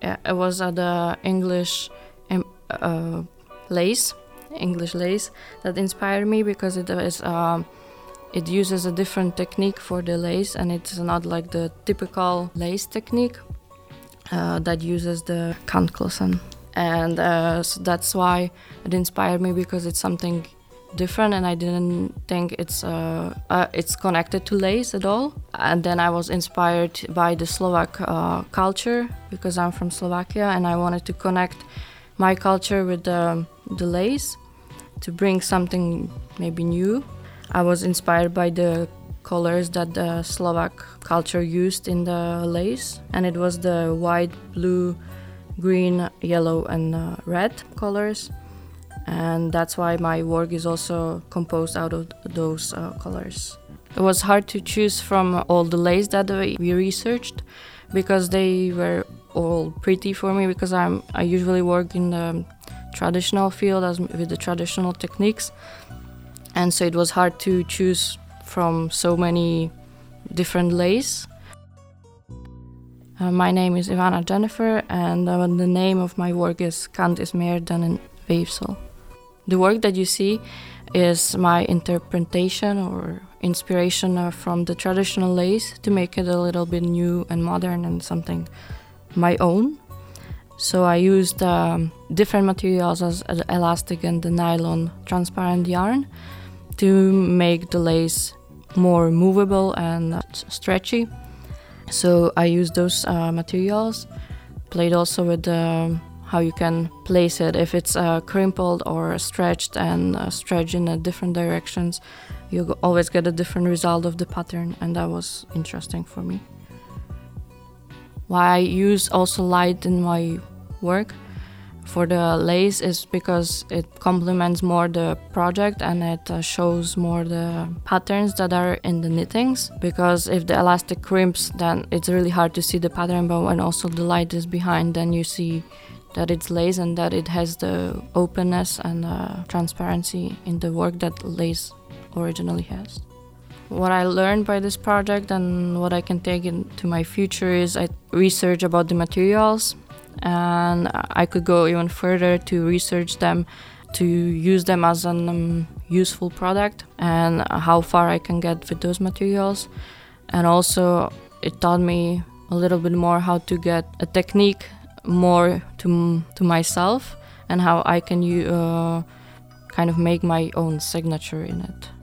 Yeah, it was the uh, lace, English lace, that inspired me because it uses a different technique for the lace, and it's not like the typical lace technique that uses the kantklossen. And so that's why it inspired me, because it's something different, and I didn't think it's connected to lace at all. And then I was inspired by the Slovak culture, because I'm from Slovakia, and I wanted to connect my culture with the lace to bring something maybe new. I was inspired by the colors that the Slovak culture used in the lace, and it was the white, blue, green, yellow, and red colors. And that's why my work is also composed out of those colors. It was hard to choose from all the lace that we researched, because they were all pretty for me, because I usually work in the traditional field with the traditional techniques, and so it was hard to choose from so many different lace. My name is Ivana Jennifer, and the name of my work is Kant is meer dan een weefsel. The work that you see is my interpretation or inspiration from the traditional lace to make it a little bit new and modern and something my own. So I used different materials as the elastic and the nylon transparent yarn to make the lace more movable and stretchy. So I used those materials, played also with how you can place it. If it's crimpled or stretched and stretched in different directions, you always get a different result of the pattern, and that was interesting for me. Why I use also light in my work for the lace is because it complements more the project, and it shows more the patterns that are in the knittings. Because if the elastic crimps, then it's really hard to see the pattern, but when also the light is behind, then you see that it's lace and that it has the openness and transparency in the work that lace originally has. What I learned by this project and what I can take into my future is I research about the materials, and I could go even further to research them, to use them as a useful product, and how far I can get with those materials. And also it taught me a little bit more how to get a technique more to myself, and how I can kind of make my own signature in it.